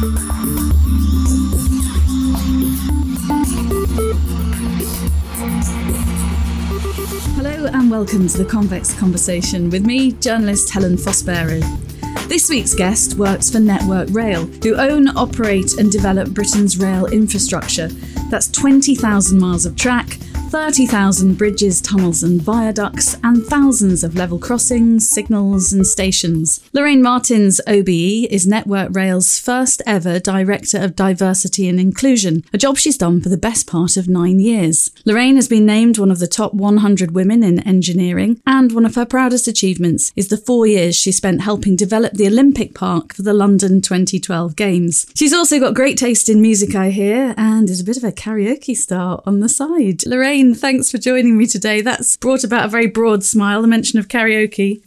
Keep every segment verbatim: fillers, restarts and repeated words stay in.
Hello and welcome to the Convex Conversation with me, journalist Helen Fossbery. This week's guest works for Network Rail, who own, operate and develop Britain's rail infrastructure. That's twenty thousand miles of track, thirty thousand bridges, tunnels and viaducts, and thousands of level crossings, signals and stations. Lorraine Martins, O B E, is Network Rail's first ever Director of Diversity and Inclusion, a job she's done for the best part of nine years. Lorraine has been named one of the top one hundred women in engineering, and one of her proudest achievements is the four years she spent helping develop the Olympic Park for the London twenty twelve Games. She's also got great taste in music, I hear, and is a bit of a karaoke star on the side. Lorraine, thanks for joining me today. That's brought about a very broad smile, the mention of karaoke.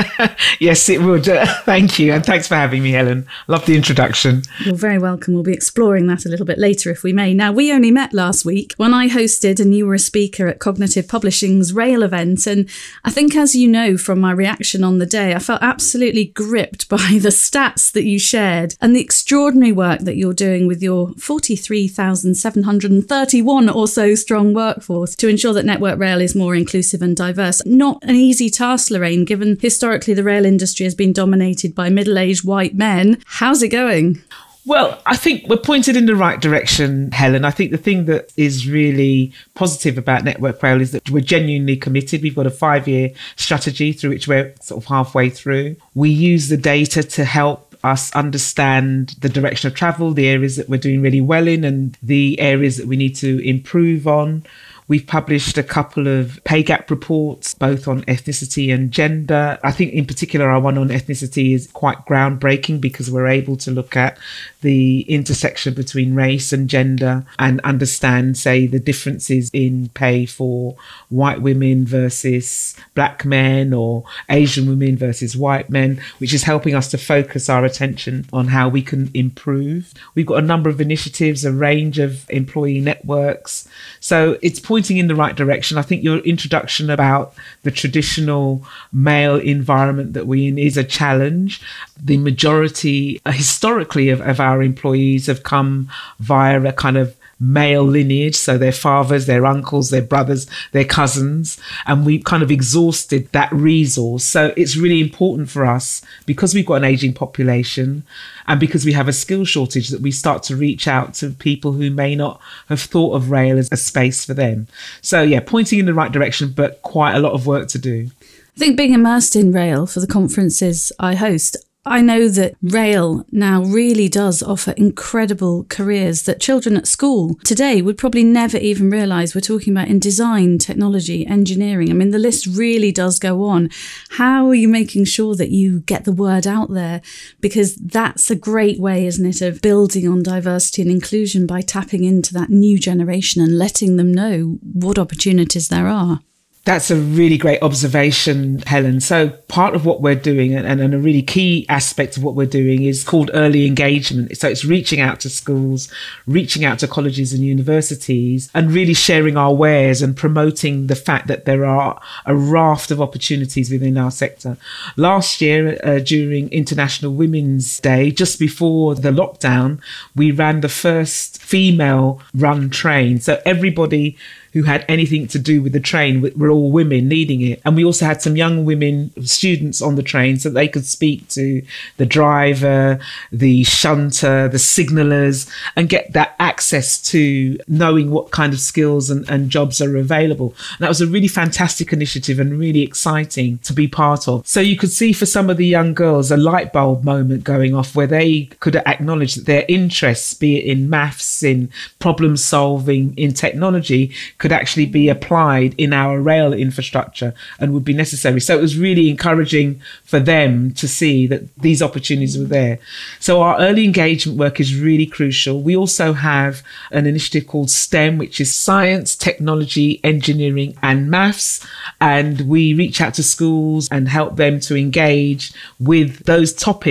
Yes, it would. Uh, thank you. And thanks for having me, Helen. Love the introduction. You're very welcome. We'll be exploring that a little bit later if we may. Now, we only met last week when I hosted and you were a speaker at Cognitive Publishing's Rail event. And I think, as you know from my reaction on the day, I felt absolutely gripped by the stats that you shared and the extraordinary work that you're doing with your forty-three thousand seven hundred thirty-one or so strong workforce to ensure that Network Rail is more inclusive and diverse. Not an easy task, Lorraine, given historically the rail industry has been dominated by middle-aged white men. How's it going? Well, I think we're pointed in the right direction, Helen. I think the thing that is really positive about Network Rail is that we're genuinely committed. We've got a five-year strategy through which we're sort of halfway through. We use the data to help us understand the direction of travel, the areas that we're doing really well in and the areas that we need to improve on. We've published a couple of pay gap reports, both on ethnicity and gender. I think in particular, our one on ethnicity is quite groundbreaking because we're able to look at the intersection between race and gender and understand, say, the differences in pay for white women versus black men or Asian women versus white men, which is helping us to focus our attention on how we can improve. We've got a number of initiatives, a range of employee networks. So it's pointing in the right direction. I think your introduction about the traditional male environment that we're in is a challenge. The majority, uh, historically, of, of our employees have come via a kind of male lineage, so their fathers, their uncles, their brothers, their cousins, and we've kind of exhausted that resource. So it's really important for us, because we've got an aging population and because we have a skill shortage, that we start to reach out to people who may not have thought of rail as a space for them. So yeah, pointing in the right direction, but quite a lot of work to do. I think being immersed in rail for the conferences I host, I know that rail now really does offer incredible careers that children at school today would probably never even realise we're talking about in design, technology, engineering. I mean, the list really does go on. How are you making sure that you get the word out there? Because that's a great way, isn't it, of building on diversity and inclusion by tapping into that new generation and letting them know what opportunities there are. That's a really great observation, Helen. So part of what we're doing, and, and a really key aspect of what we're doing, is called early engagement. So it's reaching out to schools, reaching out to colleges and universities, and really sharing our wares and promoting the fact that there are a raft of opportunities within our sector. Last year, uh, during International Women's Day, just before the lockdown, we ran the first female-run train. So everybody who had anything to do with the train were all women leading it. And we also had some young women students on the train so they could speak to the driver, the shunter, the signallers, and get that access to knowing what kind of skills and, and jobs are available. And that was a really fantastic initiative and really exciting to be part of. So you could see for some of the young girls a light bulb moment going off where they could acknowledge that their interests, be it in maths, in problem solving, in technology, could actually be applied in our rail infrastructure and would be necessary. So it was really encouraging for them to see that these opportunities were there. So our early engagement work is really crucial. We also have an initiative called STEM, which is science, technology, engineering and maths. And we reach out to schools and help them to engage with those topics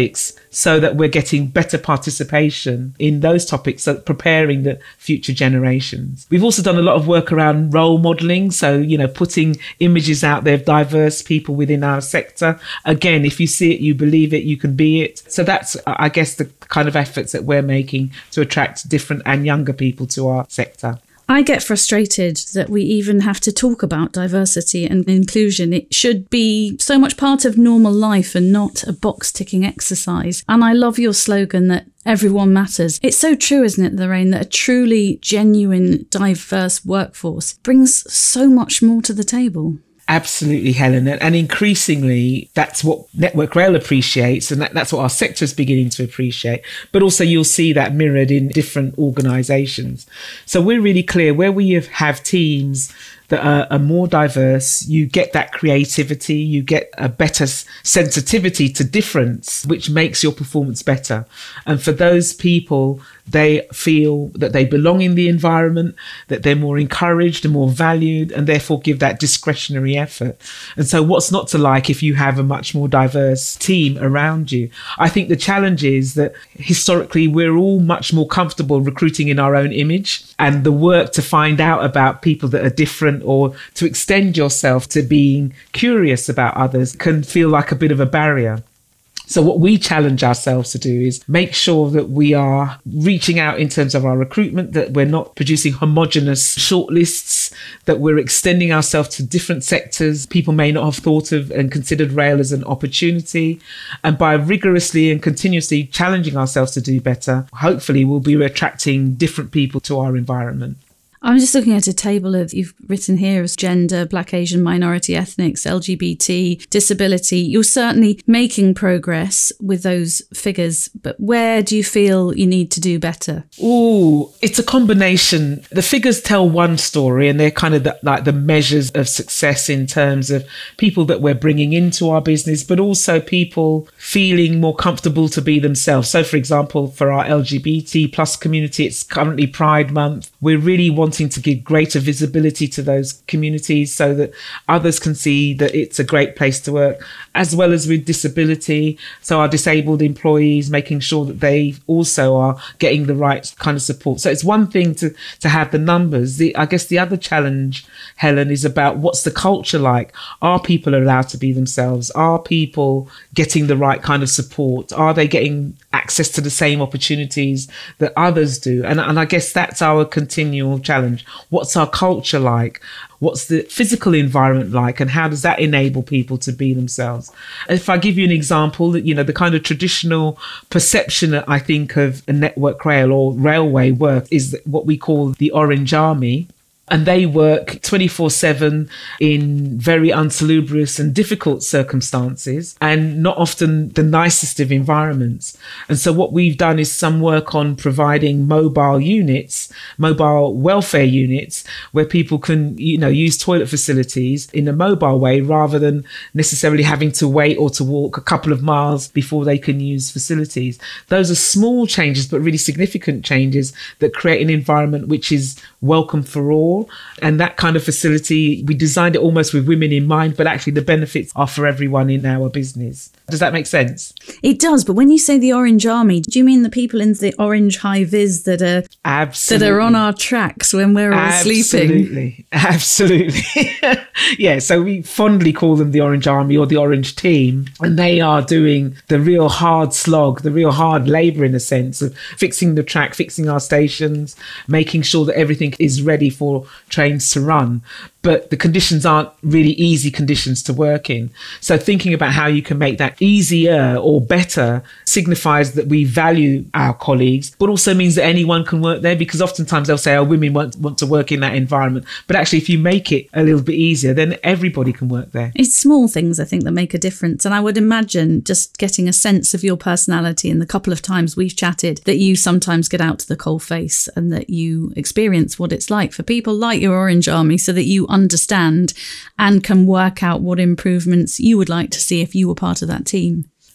so that we're getting better participation in those topics, so preparing the future generations. We've also done a lot of work around role modelling, so, you know, putting images out there of diverse people within our sector. Again, if you see it, you believe it, you can be it. So that's, I guess, the kind of efforts that we're making to attract different and younger people to our sector. I get frustrated that we even have to talk about diversity and inclusion. It should be so much part of normal life and not a box-ticking exercise. And I love your slogan that everyone matters. It's so true, isn't it, Lorraine, that a truly genuine, diverse workforce brings so much more to the table. Absolutely, Helen. And increasingly, that's what Network Rail appreciates, and that, that's what our sector is beginning to appreciate. But also you'll see that mirrored in different organisations. So we're really clear where we have, have teams that are, are more diverse, you get that creativity, you get a better sensitivity to difference, which makes your performance better. And for those people, they feel that they belong in the environment, that they're more encouraged and more valued, and therefore give that discretionary effort. And so what's not to like if you have a much more diverse team around you? I think the challenge is that historically we're all much more comfortable recruiting in our own image, and the work to find out about people that are different or to extend yourself to being curious about others can feel like a bit of a barrier. So what we challenge ourselves to do is make sure that we are reaching out in terms of our recruitment, that we're not producing homogenous shortlists, that we're extending ourselves to different sectors people may not have thought of and considered rail as an opportunity. And by rigorously and continuously challenging ourselves to do better, hopefully we'll be attracting different people to our environment. I'm just looking at a table of, you've written here as gender, Black, Asian, minority, ethnics, L G B T, disability. You're certainly making progress with those figures, but where do you feel you need to do better? Oh, it's a combination. The figures tell one story, and they're kind of the, like the measures of success in terms of people that we're bringing into our business, but also people feeling more comfortable to be themselves. So, for example, for our L G B T plus community, it's currently Pride Month. We're really wanting to give greater visibility to those communities so that others can see that it's a great place to work, as well as with disability. So our disabled employees, making sure that they also are getting the right kind of support. So it's one thing to, to have the numbers. The, I guess the other challenge, Helen, is about what's the culture like? Are people allowed to be themselves? Are people getting the right kind of support? Are they getting access to the same opportunities that others do? And, and I guess that's our continual challenge. What's our culture like? What's the physical environment like? And how does that enable people to be themselves? If I give you an example, that, you know, the kind of traditional perception that I think of a Network Rail or railway work is what we call the Orange Army. And they work twenty-four seven in very unsalubrious and difficult circumstances, and not often the nicest of environments. And so what we've done is some work on providing mobile units, mobile welfare units, where people can, you know, use toilet facilities in a mobile way rather than necessarily having to wait or to walk a couple of miles before they can use facilities. Those are small changes, but really significant changes that create an environment which is welcome for all. And that kind of facility, we designed it almost with women in mind, but actually the benefits are for everyone in our business. Does that make sense? It does. But when you say the Orange Army, do you mean the people in the orange high-vis that are Absolutely. that are on our tracks when we're all Absolutely. sleeping? Absolutely. Yeah, so we fondly call them the Orange Army or the Orange Team. And they are doing the real hard slog, the real hard labour in a sense of fixing the track, fixing our stations, making sure that everything is ready for trains to run. But the conditions aren't really easy conditions to work in. So thinking about how you can make that easier or better signifies that we value our colleagues, but also means that anyone can work there, because oftentimes they'll say, oh, women want, want to work in that environment. But actually, if you make it a little bit easier, then everybody can work there. It's small things, I think, that make a difference. And I would imagine just getting a sense of your personality in the couple of times we've chatted, that you sometimes get out to the coalface and that you experience what it's like for people like your Orange Army, so that you understand and can work out what improvements you would like to see if you were part of that team.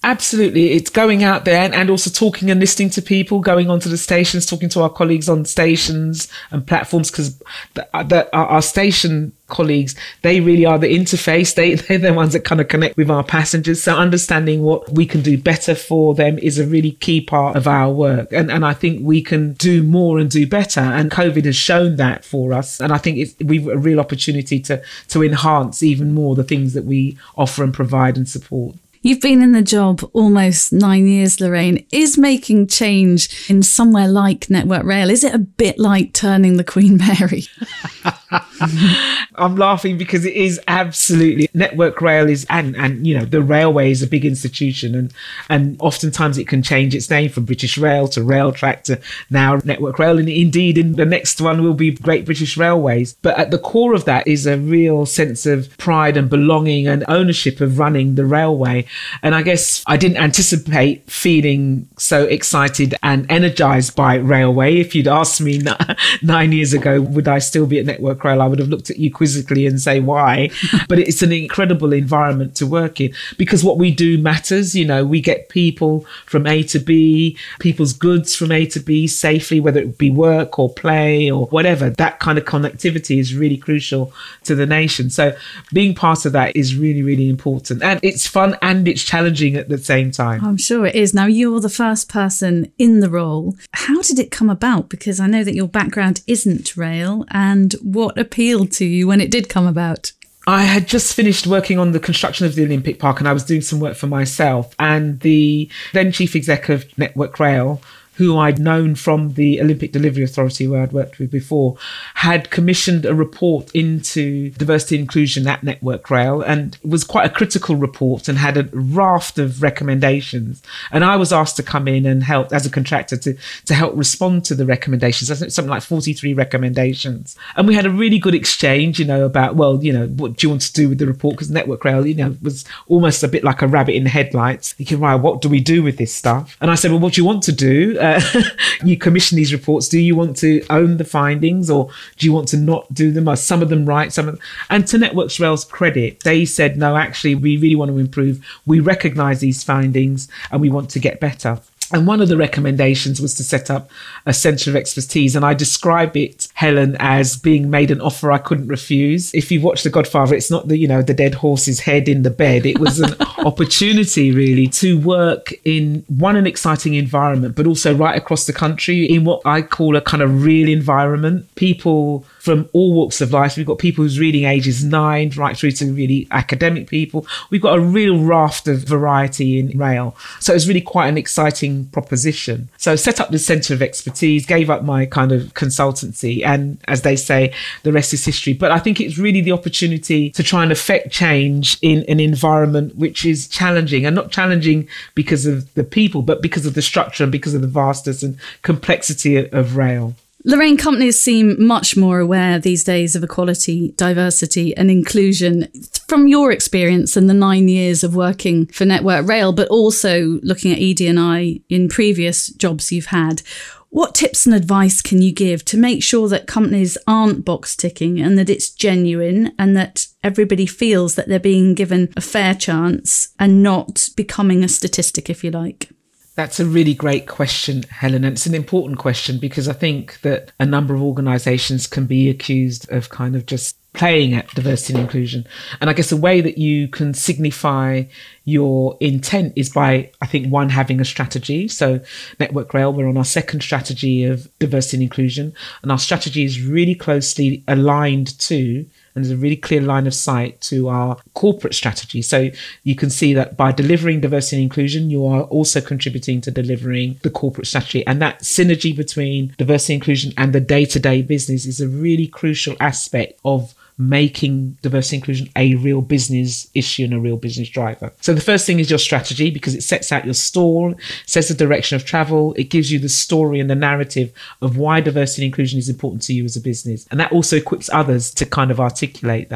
Absolutely. It's going out there and, and also talking and listening to people, going onto the stations, talking to our colleagues on stations and platforms, because the, the, our, our station colleagues, they really are the interface. They, they're the ones that kind of connect with our passengers. So understanding what we can do better for them is a really key part of our work. And, and I think we can do more and do better. And COVID has shown that for us. And I think it's, we've a real opportunity to, to enhance even more the things that we offer and provide and support. You've been in the job almost nine years, Lorraine. Is making change in somewhere like Network Rail, is it a bit like turning the Queen Mary? I'm laughing because it is absolutely. Network Rail is, and, and you know, the railway is a big institution, and, and oftentimes it can change its name from British Rail to Railtrack to now Network Rail. And indeed, in the next one will be Great British Railways. But at the core of that is a real sense of pride and belonging and ownership of running the railway. And I guess I didn't anticipate feeling so excited and energized by railway. If you'd asked me n- nine years ago, would I still be at Network Rail, I would have looked at you quizzically and say why. But it's an incredible environment to work in because what we do matters. You know, we get people from A to B, people's goods from A to B safely, whether it be work or play or whatever. That kind of connectivity is really crucial to the nation. So being part of that is really, really important. And it's fun and it's challenging at the same time. I'm sure it is. Now, you're the first person in the role. How did it come about? Because I know that your background isn't rail, and what appealed to you when it did come about? I had just finished working on the construction of the Olympic Park, and I was doing some work for myself. And the then chief exec of Network Rail, who I'd known from the Olympic Delivery Authority, where I'd worked with before, had commissioned a report into diversity and inclusion at Network Rail, and it was quite a critical report and had a raft of recommendations. And I was asked to come in and help as a contractor to, to help respond to the recommendations. I think something like forty-three recommendations. And we had a really good exchange, you know, about, well, you know, what do you want to do with the report? Because Network Rail, you know, was almost a bit like a rabbit in the headlights. Thinking, right, what do we do with this stuff? And I said, well, what do you want to do? Uh, you commission these reports. Do you want to own the findings, or do you want to not do them? Are some of them right? Some of them... And to Network Rail's credit, they said, no, actually, we really want to improve. We recognise these findings and we want to get better. And one of the recommendations was to set up a centre of expertise. And I describe it, Helen, as being made an offer I couldn't refuse. If you watch The Godfather, it's not the, you know, the dead horse's head in the bed. It was an opportunity really to work in one, an exciting environment, but also right across the country in what I call a kind of real environment. People from all walks of life. We've got people whose reading age is nine right through to really academic people. We've got a real raft of variety in rail. So it's really quite an exciting proposition. So set up the centre of expertise, gave up my kind of consultancy, and as they say, the rest is history. But I think it's really the opportunity to try and affect change in an environment which is challenging, and not challenging because of the people, but because of the structure and because of the vastness and complexity of rail. Lorraine, companies seem much more aware these days of equality, diversity and inclusion. From your experience and the nine years of working for Network Rail, but also looking at E D and I in previous jobs you've had, what tips and advice can you give to make sure that companies aren't box ticking and that it's genuine and that everybody feels that they're being given a fair chance and not becoming a statistic, if you like? That's a really great question, Helen. And it's an important question because I think that a number of organisations can be accused of kind of just playing at diversity and inclusion. And I guess the way that you can signify your intent is by, I think, one, having a strategy. So Network Rail, we're on our second strategy of diversity and inclusion. And our strategy is really closely aligned to, and there's a really clear line of sight to our corporate strategy. So you can see that by delivering diversity and inclusion, you are also contributing to delivering the corporate strategy. And that synergy between diversity and inclusion and the day-to-day business is a really crucial aspect of making diversity and inclusion a real business issue and a real business driver. So the first thing is your strategy, because it sets out your stall, sets the direction of travel. It gives you the story and the narrative of why diversity and inclusion is important to you as a business. And that also equips others to kind of articulate that.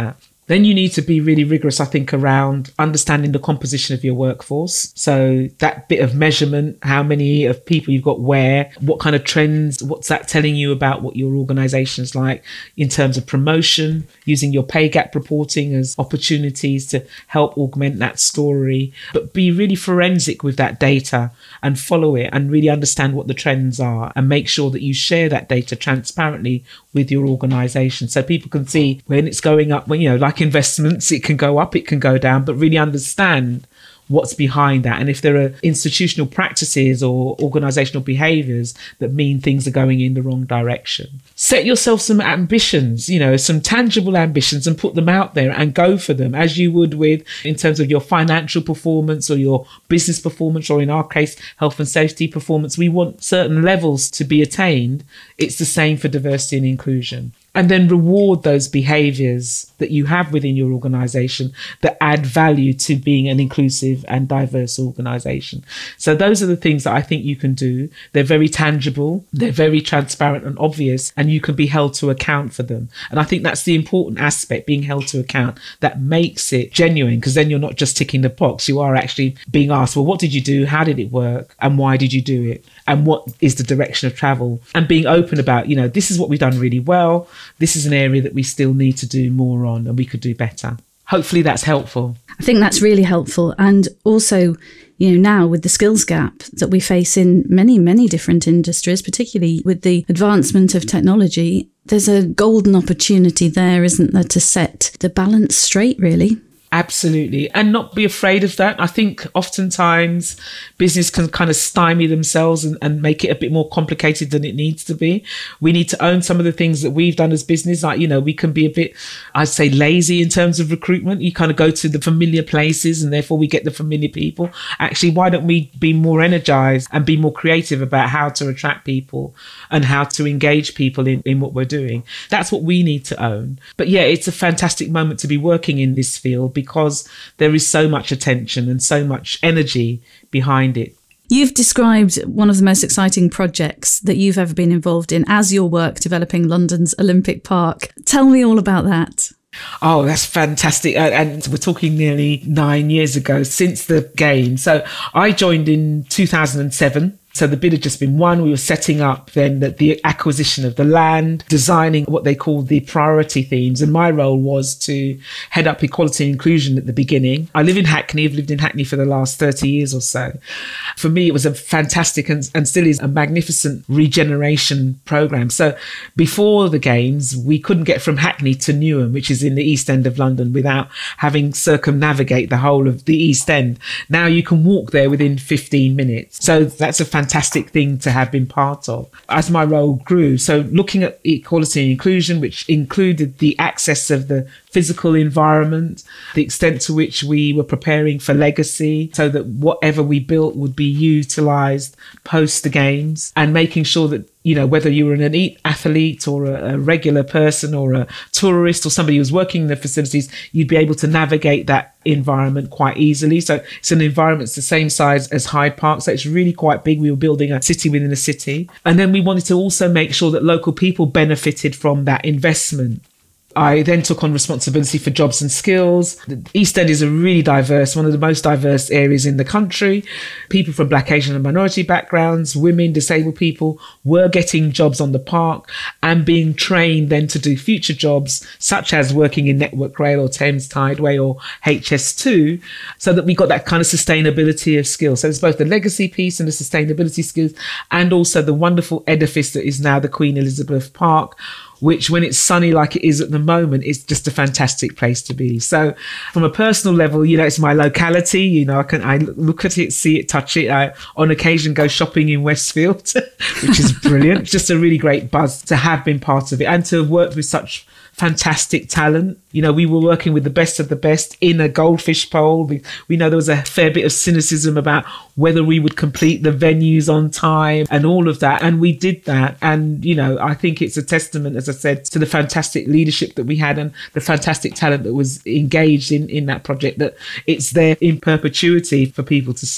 Then you need to be really rigorous, I think, around understanding the composition of your workforce. So that bit of measurement, how many of people you've got where, what kind of trends, what's that telling you about what your organization's like in terms of promotion, using your pay gap reporting as opportunities to help augment that story, but be really forensic with that data and follow it and really understand what the trends are and make sure that you share that data transparently with your organization so people can see when it's going up, when, you know, like investments, it can go up, it can go down, but really understand what's behind that. And if there are institutional practices or organizational behaviors that mean things are going in the wrong direction. Set yourself some ambitions, you know, some tangible ambitions and put them out there and go for them as you would with in terms of your financial performance or your business performance, or in our case, health and safety performance. We want certain levels to be attained. It's the same for diversity and inclusion. And then reward those behaviors that you have within your organization that add value to being an inclusive and diverse organization. So those are the things that I think you can do. They're very tangible, they're very transparent and obvious, and you can be held to account for them. And I think that's the important aspect, being held to account, that makes it genuine, because then you're not just ticking the box. You are actually being asked, well, what did you do? How did it work? And why did you do it? And what is the direction of travel? And being open about, you know, this is what we've done really well. This is an area that we still need to do more on and we could do better. Hopefully that's helpful. I think that's really helpful. And also, you know, now with the skills gap that we face in many, many different industries, particularly with the advancement of technology, there's a golden opportunity there, isn't there, to set the balance straight, really. Absolutely. And not be afraid of that. I think oftentimes business can kind of stymie themselves and, and make it a bit more complicated than it needs to be. We need to own some of the things that we've done as business. Like, you know, we can be a bit, I'd say, lazy in terms of recruitment. You kind of go to the familiar places and therefore we get the familiar people. Actually, why don't we be more energized and be more creative about how to attract people and how to engage people in, in what we're doing? That's what we need to own. But yeah, it's a fantastic moment to be working in this field, because there is so much attention and so much energy behind it. You've described one of the most exciting projects that you've ever been involved in as your work developing London's Olympic Park. Tell me all about that. Oh, that's fantastic. Uh, and we're talking nearly nine years ago since the game. So I joined in two thousand seven. So the bid had just been won. We were setting up then the, the acquisition of the land, designing what they call the priority themes. And my role was to head up equality and inclusion at the beginning. I live in Hackney. I've lived in Hackney for the last thirty years or so. For me, it was a fantastic and, and still is a magnificent regeneration program. So before the games, we couldn't get from Hackney to Newham, which is in the East End of London, without having circumnavigate the whole of the East End. Now you can walk there within fifteen minutes. So that's a fantastic fantastic thing to have been part of as my role grew. So looking at equality and inclusion, which included the access of the physical environment, the extent to which we were preparing for legacy so that whatever we built would be utilised post the games, and making sure that, you know, whether you were an elite athlete or a, a regular person or a tourist or somebody who's working in the facilities, you'd be able to navigate that environment quite easily. So it's an environment that's the same size as Hyde Park. So it's really quite big. We were building a city within a city. And then we wanted to also make sure that local people benefited from that investment. I then took on responsibility for jobs and skills. The East End is a really diverse, one of the most diverse areas in the country. People from Black, Asian and minority backgrounds, women, disabled people were getting jobs on the park and being trained then to do future jobs, such as working in Network Rail or Thames Tideway or H S two, so that we got that kind of sustainability of skills. So it's both the legacy piece and the sustainability skills, and also the wonderful edifice that is now the Queen Elizabeth Park, which when it's sunny like it is at the moment, is just a fantastic place to be. So from a personal level, you know, it's my locality. You know, I can I look at it, see it, touch it. I, on occasion, go shopping in Westfield, which is brilliant. Just a really great buzz to have been part of it and to have worked with such fantastic talent. You know, we were working with the best of the best in a goldfish poll. We, we know there was a fair bit of cynicism about whether we would complete the venues on time and all of that. And we did that. And, you know, I think it's a testament, as I said, to the fantastic leadership that we had and the fantastic talent that was engaged in, in that project, that it's there in perpetuity for people to see.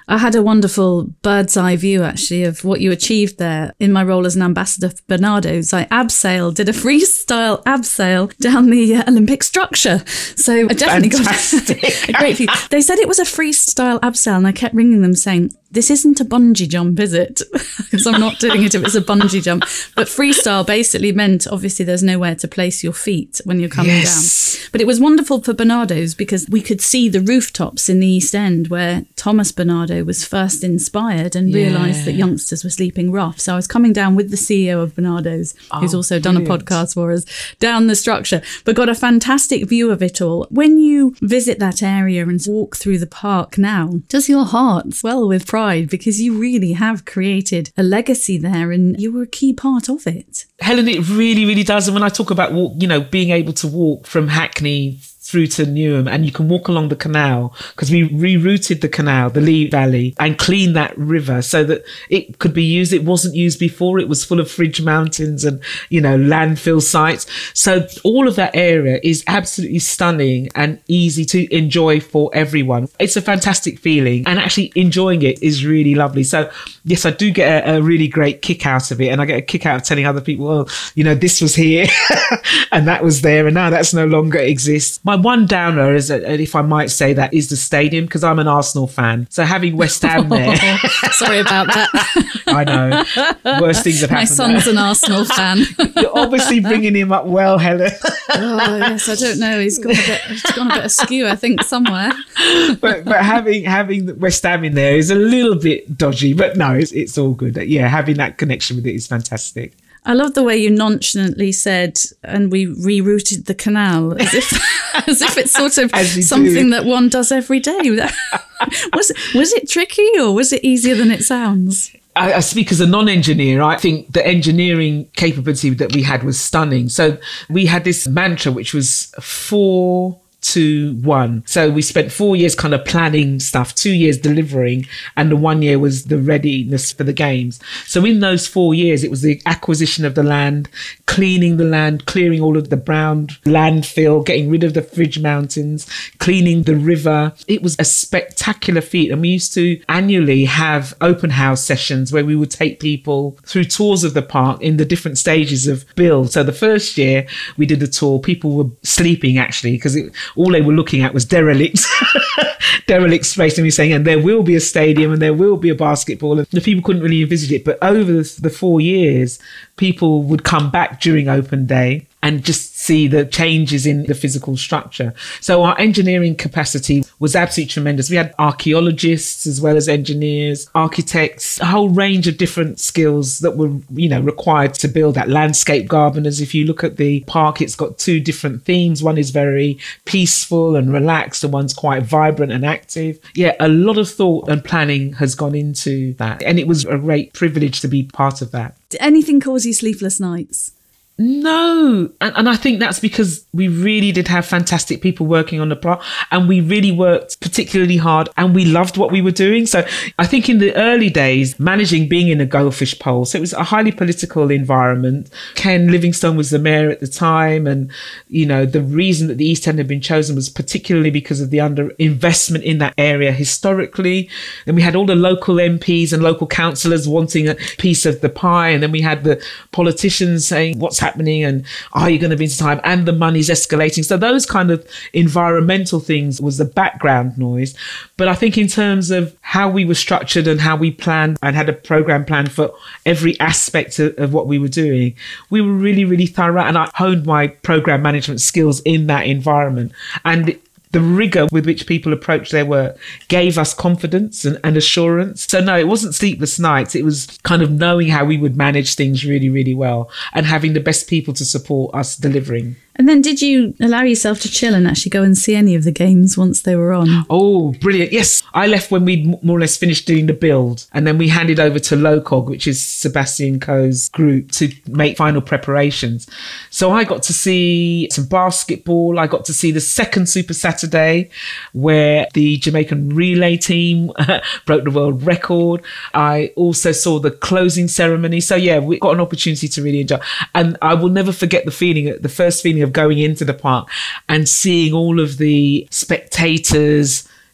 I had a wonderful bird's eye view, actually, of what you achieved there. In my role as an ambassador for Barnardo's, I abseiled, did a freestyle abseil down the uh, Olympic structure. So I definitely Fantastic. got a great view. They said it was a freestyle abseil, and I kept ringing them saying, this isn't a bungee jump, is it? Because I'm not doing it if it's a bungee jump. But freestyle basically meant, obviously, there's nowhere to place your feet when you're coming yes. down. But it was wonderful for Barnardo's because we could see the rooftops in the East End where Thomas Barnardo was first inspired and yeah. realised that youngsters were sleeping rough. So I was coming down with the C E O of Barnardo's, oh, who's also brilliant. done a podcast for us, down the structure, but got a fantastic view of it all. When you visit that area and walk through the park now, does your heart swell with pride? Because you really have created a legacy there and you were a key part of it. Helen, it really, really does. And when I talk about, walk, you know, being able to walk from Hackney through to Newham, and you can walk along the canal, because we rerouted the canal, the Lee Valley, and cleaned that river so that it could be used. It wasn't used before. It was full of fridge mountains and, you know, landfill sites. So all of that area is absolutely stunning and easy to enjoy for everyone. It's a fantastic feeling, and actually enjoying it is really lovely. So yes, I do get a, a really great kick out of it, and I get a kick out of telling other people, well, you know, this was here and that was there, and now that's no longer exists. My one downer is, if I might say that, is the stadium, because I'm an Arsenal fan. So having West Ham there. Sorry about that. I know. Worst things have happened. My son's there. an Arsenal fan. You're obviously bringing him up well, Helen. Oh, yes, I don't know. He's gone a bit, he's gone a bit askew, I think, somewhere. But but having having West Ham in there is a little bit dodgy, but no, it's, it's all good. Yeah, having that connection with it is fantastic. I love the way you nonchalantly said, and we rerouted the canal, as if as if it's sort of something do. that one does every day. was, was it tricky, or was it easier than it sounds? I, I speak as a non-engineer. I think the engineering capability that we had was stunning. So we had this mantra, which was four... two, one. So we spent four years kind of planning stuff, two years delivering, and the one year was the readiness for the games. So in those four years, it was the acquisition of the land, cleaning the land, clearing all of the brown landfill, getting rid of the fridge mountains, cleaning the river. It was a spectacular feat. And we used to annually have open house sessions where we would take people through tours of the park in the different stages of build. So the first year we did a tour, people were sleeping actually, because it all they were looking at was derelict, derelict space, and we were saying, and there will be a stadium and there will be a basketball, and the people couldn't really envisage it. But over the, the four years, people would come back during open day and just see the changes in the physical structure. So our engineering capacity was absolutely tremendous. We had archaeologists as well as engineers, architects, a whole range of different skills that were, you know, required to build that. Landscape gardeners. If you look at the park, it's got two different themes. One is very peaceful and relaxed, and one's quite vibrant and active. Yeah, a lot of thought and planning has gone into that. And it was a great privilege to be part of that. Did anything cause you sleepless nights? No. And, and I think that's because we really did have fantastic people working on the plot, and we really worked particularly hard, and we loved what we were doing. So I think in the early days, managing being in a goldfish pole, so it was a highly political environment. Ken Livingstone was the mayor at the time, and, you know, the reason that the East End had been chosen was particularly because of the underinvestment in that area historically. And we had all the local M Ps and local councillors wanting a piece of the pie, and then we had the politicians saying, what's happening? happening and are you going to be in time, and the money's escalating. So those kind of environmental things was the background noise. But I think in terms of how we were structured and how we planned and had a program plan for every aspect of, of what we were doing, we were really, really thorough, and I honed my program management skills in that environment. And the rigour with which people approached their work gave us confidence and, and assurance. So no, it wasn't sleepless nights. It was kind of knowing how we would manage things really, really well, and having the best people to support us delivering. And then did you allow yourself to chill and actually go and see any of the games once they were on? Oh, brilliant. Yes. I left when we'd more or less finished doing the build, and then we handed over to LOCOG, which is Sebastian Coe's group, to make final preparations. So I got to see some basketball. I got to see the second Super Saturday where the Jamaican relay team broke the world record. I also saw the closing ceremony. So yeah, we got an opportunity to really enjoy. And I will never forget the feeling, the first feeling of going into the park and seeing all of the spectators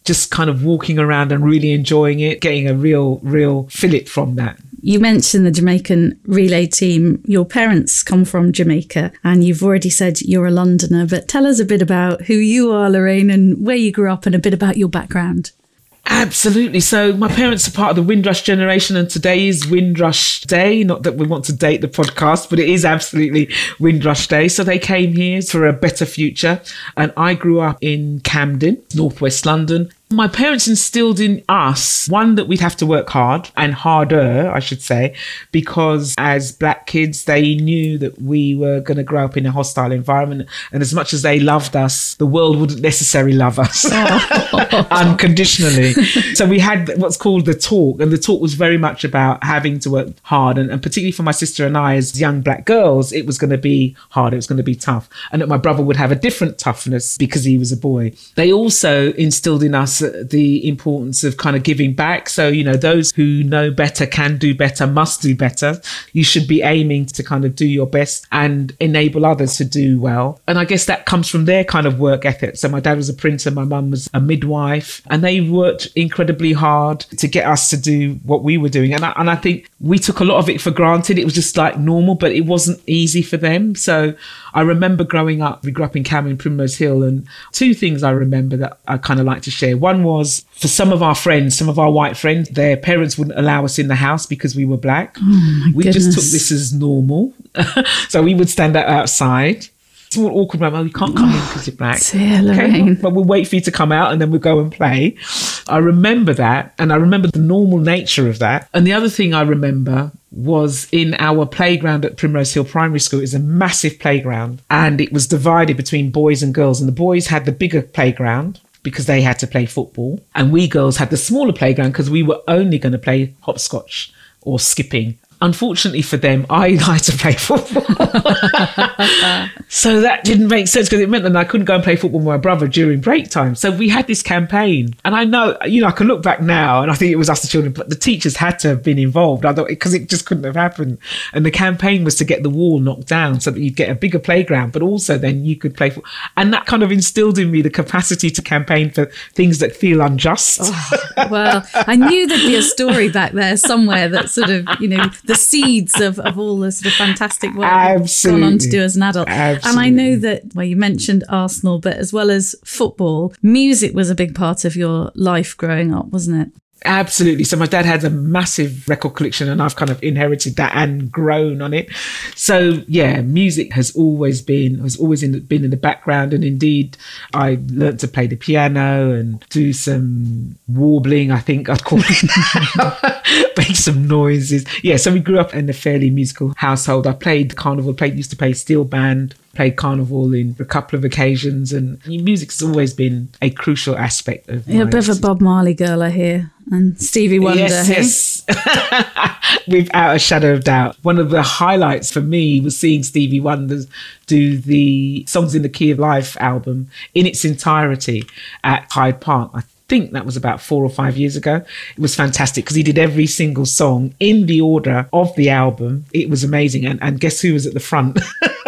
just kind of walking around and really enjoying it, getting a real, real fillet from that. You mentioned the Jamaican relay team. Your parents come from Jamaica and you've already said you're a Londoner, but tell us a bit about who you are, Lorraine, and where you grew up and a bit about your background. Absolutely. So my parents are part of the Windrush generation, and today is Windrush Day. Not that we want to date the podcast, but it is absolutely Windrush Day. So they came here for a better future. And I grew up in Camden, northwest London. My parents instilled in us, one, that we'd have to work hard, and harder, I should say, because as black kids, they knew that we were going to grow up in a hostile environment. And as much as they loved us, the world wouldn't necessarily love us unconditionally. So we had what's called the talk, and the talk was very much about having to work hard. And, and particularly for my sister and I as young black girls, it was going to be hard. It was going to be tough. And that my brother would have a different toughness because he was a boy. They also instilled in us the importance of kind of giving back. So, you know, those who know better can do better, must do better. You should be aiming to kind of do your best and enable others to do well. And I guess that comes from their kind of work ethic. So my dad was a printer, my mum was a midwife, and they worked incredibly hard to get us to do what we were doing. And I, and I think we took a lot of it for granted. It was just like normal, but it wasn't easy for them. So I remember growing up, we grew up in Camden, Primrose Hill, and two things I remember that I kind of like to share. One was for some of our friends, some of our white friends, their parents wouldn't allow us in the house because we were black. Oh we goodness. just took this as normal. So we would stand outside. It's all awkward, oh, you can't come in because you're black. Dear Lorraine. Okay, but we'll wait for you to come out and then we'll go and play. I remember that, and I remember the normal nature of that. And the other thing I remember was in our playground at Primrose Hill Primary School. It was a massive playground, and it was divided between boys and girls. And the boys had the bigger playground because they had to play football, and we girls had the smaller playground because we were only going to play hopscotch or skipping. Unfortunately for them, I liked to play football. So that didn't make sense because it meant that I couldn't go and play football with my brother during break time. So we had this campaign. And I know, you know, I can look back now and I think it was us the children, but the teachers had to have been involved. I thought because it just couldn't have happened. And the campaign was to get the wall knocked down so that you'd get a bigger playground, but also then you could play football. And that kind of instilled in me the capacity to campaign for things that feel unjust. Oh, well, I knew there'd be a story back there somewhere that sort of, you know, the seeds of, of all the sort of fantastic work Absolutely. you've gone on to do as an adult. Absolutely. And I know that, well, you mentioned Arsenal, but as well as football, music was a big part of your life growing up, wasn't it? Absolutely. So my dad had a massive record collection and I've kind of inherited that and grown on it. So yeah, music has always been, has always in, been in the background. And indeed, I learned to play the piano and do some warbling, I think I'd call it, make some noises. Yeah, so we grew up in a fairly musical household. I played carnival, played, used to play steel band, played carnival in a couple of occasions, and music has always been a crucial aspect of You're my a bit of a Bob Marley girl, I hear, and Stevie Wonder. Yes, hey? yes. Without a shadow of doubt. One of the highlights for me was seeing Stevie Wonder do the Songs in the Key of Life album in its entirety at Hyde Park. I think that was about four or five years ago. It was fantastic because he did every single song in the order of the album. It was amazing. And, and guess who was at the front?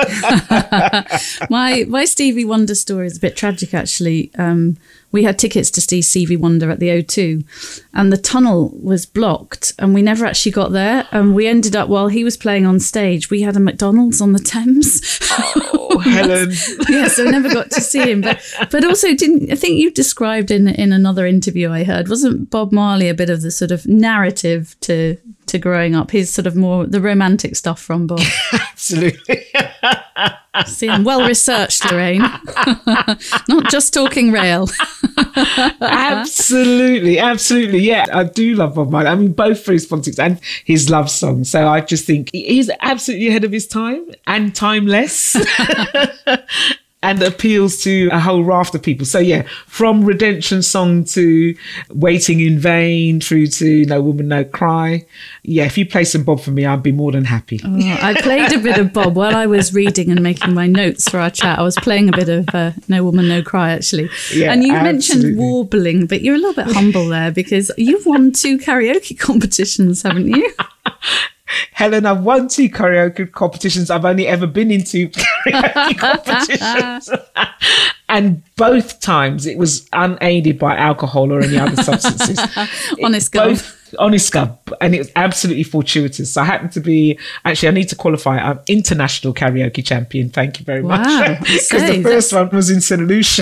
my my Stevie Wonder story is a bit tragic, actually. Um, we had tickets to see Stevie Wonder at the O two and the tunnel was blocked and we never actually got there. And we ended up, while he was playing on stage, we had a McDonald's on the Thames. Oh, Helen. Yeah, so I never got to see him. But but also, didn't I think you described in in another interview I heard, wasn't Bob Marley a bit of the sort of narrative to to growing up? His sort of more the romantic stuff from Bob. Absolutely. See, I'm well researched, Lorraine. Not just talking rail. Absolutely, absolutely. Yeah, I do love Bob Marley. I mean, both for his politics and his love songs. So I just think he's absolutely ahead of his time and timeless. And appeals to a whole raft of people. So yeah, from Redemption Song to Waiting in Vain through to No Woman, No Cry. Yeah, if you play some Bob for me, I'd be more than happy. Oh, I played a bit of Bob while I was reading and making my notes for our chat. I was playing a bit of uh, No Woman, No Cry, actually. Yeah, and you absolutely. mentioned warbling, but you're a little bit humble there because you've won two karaoke competitions, haven't you? Helen, I've won two karaoke competitions. I've only ever been in two karaoke competitions. And both times it was unaided by alcohol or any other substances. Honest God. Honest God. And it was absolutely fortuitous. So I happen to be, actually, I need to qualify. I'm international karaoke champion. Thank you very wow, much. Because the first one was in Saint Lucia.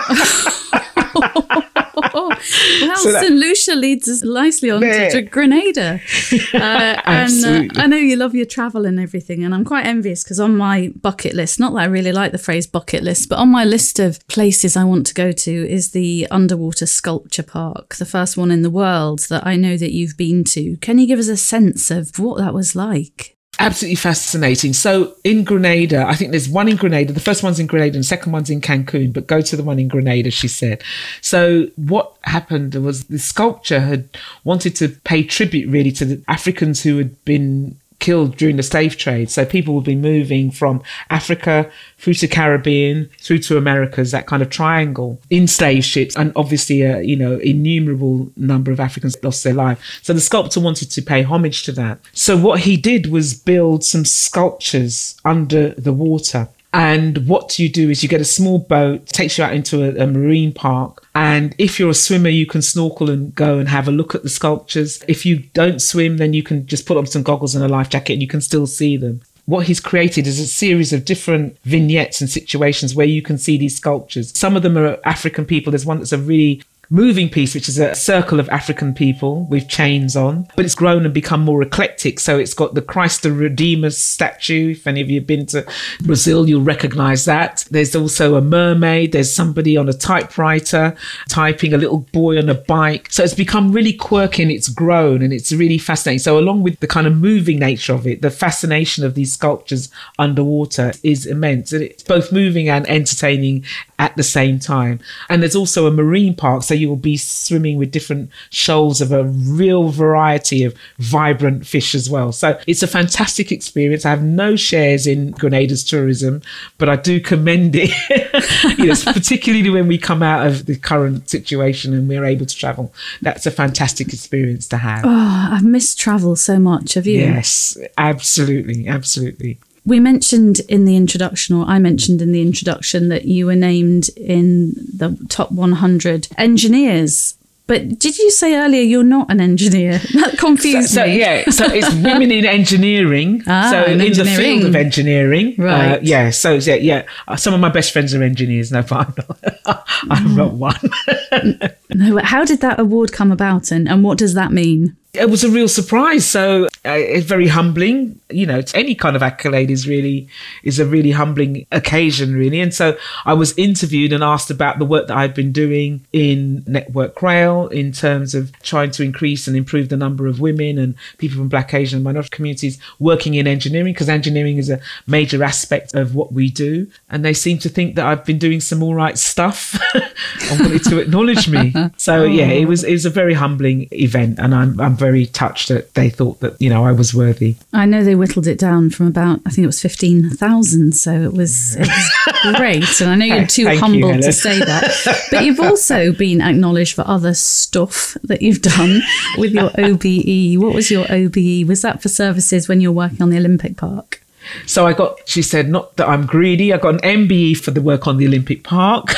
Well, So that- Saint Lucia leads us nicely on There. to, to Grenada. Uh, and uh, Absolutely. I know you love your travel and everything, and I'm quite envious because on my bucket list, not that I really like the phrase bucket list, but on my list of places I want to go to is the Underwater Sculpture Park, the first one in the world that I know that you've been to. Can you give us a sense of what that was like? Absolutely fascinating. So in Grenada, I think there's one in Grenada. The first one's in Grenada and the second one's in Cancun, but go to the one in Grenada, she said. So what happened was the sculpture had wanted to pay tribute really to the Africans who had been killed during the slave trade. So people would be moving from Africa through to Caribbean, through to Americas, that kind of triangle in slave ships. And obviously, a you know, innumerable number of Africans lost their life. So the sculptor wanted to pay homage to that. So what he did was build some sculptures under the water. And what you do is you get a small boat, takes you out into a, a marine park. And if you're a swimmer, you can snorkel and go and have a look at the sculptures. If you don't swim, then you can just put on some goggles and a life jacket and you can still see them. What he's created is a series of different vignettes and situations where you can see these sculptures. Some of them are African people. There's one that's a really moving piece, which is a circle of African people with chains on, but it's grown and become more eclectic. So it's got the Christ the Redeemer statue. If any of you have been to Brazil, you'll recognize that. There's also a mermaid. There's somebody on a typewriter typing, a little boy on a bike. So it's become really quirky and it's grown and it's really fascinating. So along with the kind of moving nature of it, the fascination of these sculptures underwater is immense. And it's both moving and entertaining at the same time. And there's also a marine park. So you will be swimming with different shoals of a real variety of vibrant fish as well. So it's a fantastic experience. I have no shares in Grenada's tourism, but I do commend it, you know, particularly when we come out of the current situation and we're able to travel. That's a fantastic experience to have. Oh, I've missed travel so much. Have you? Yes, absolutely, absolutely. We mentioned in the introduction, or I mentioned in the introduction, that you were named in the top one hundred engineers. But did you say earlier you're not an engineer? That confused so, so, me. Yeah, so it's women in engineering. Ah, so in in engineering. the field of engineering. Right. Uh, yeah, so yeah, yeah. Uh, some of my best friends are engineers. No, but I'm not, I'm not one. No, how did that award come about, and, and what does that mean? It was a real surprise. So uh, it's very humbling. You know, any kind of accolade is really is a really humbling occasion, really. And so I was interviewed and asked about the work that I'd been doing in Network Rail in terms of trying to increase and improve the number of women and people from Black, Asian and minority communities working in engineering, because engineering is a major aspect of what we do. And they seem to think that I've been doing some all right stuff and wanted to acknowledge me. So yeah, it was it was a very humbling event, and I'm I'm very very touched that they thought that, you know, I was worthy. I know they whittled it down from about, I think it was fifteen thousand. So it was, it was great. And I know you're too Thank humble you, to say that. But you've also been acknowledged for other stuff that you've done with your O B E. What was your O B E? Was that for services when you were working on the Olympic Park? So I got, she said, not that I'm greedy, I got an M B E for the work on the Olympic Park.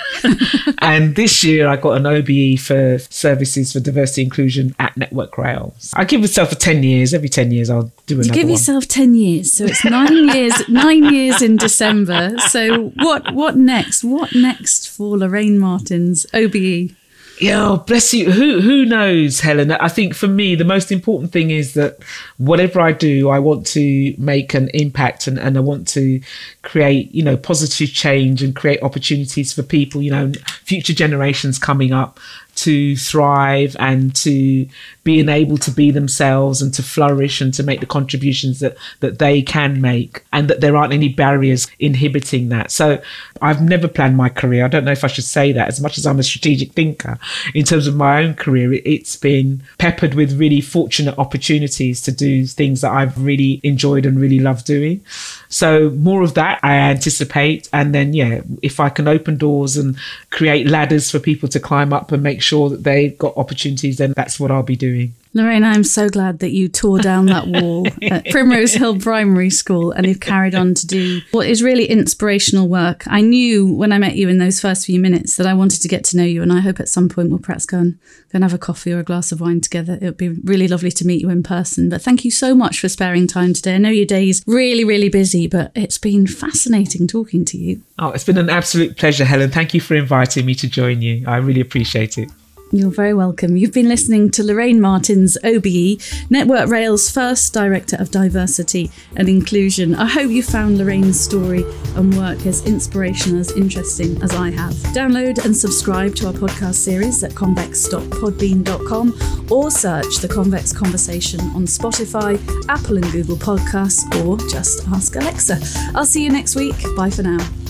And this year I got an O B E for services for diversity inclusion at Network Rail. I give myself a ten years. Every ten years I'll do another You give one. yourself ten years. So it's nine years, nine years in December. So what, what next? What next for Lorraine Martin's O B E? Yeah, oh, bless you. Who who knows, Helen? I think for me, the most important thing is that whatever I do, I want to make an impact, and, and I want to create, you know, positive change and create opportunities for people, you know, future generations coming up to thrive and to being able to be themselves and to flourish and to make the contributions that, that they can make, and that there aren't any barriers inhibiting that. So I've never planned my career. I don't know if I should say that. As much as I'm a strategic thinker, in terms of my own career, it's been peppered with really fortunate opportunities to do things that I've really enjoyed and really loved doing. So more of that I anticipate. And then, yeah, if I can open doors and create ladders for people to climb up and make sure that they've got opportunities, then that's what I'll be doing. Lorraine, I'm so glad that you tore down that wall at Primrose Hill Primary School and you've carried on to do what is really inspirational work. I knew when I met you in those first few minutes that I wanted to get to know you, and I hope at some point we'll perhaps go and, go and have a coffee or a glass of wine together. It would be really lovely to meet you in person. But thank you so much for sparing time today. I know your day is really, really busy, but it's been fascinating talking to you. Oh, it's been an absolute pleasure, Helen. Thank you for inviting me to join you. I really appreciate it. You're very welcome. You've been listening to Lorraine Martins, O B E, Network Rail's first Director of Diversity and Inclusion. I hope you found Lorraine's story and work as inspirational, as interesting as I have. Download and subscribe to our podcast series at convex dot podbean dot com or search The Convex Conversation on Spotify, Apple and Google Podcasts, or just ask Alexa. I'll see you next week. Bye for now.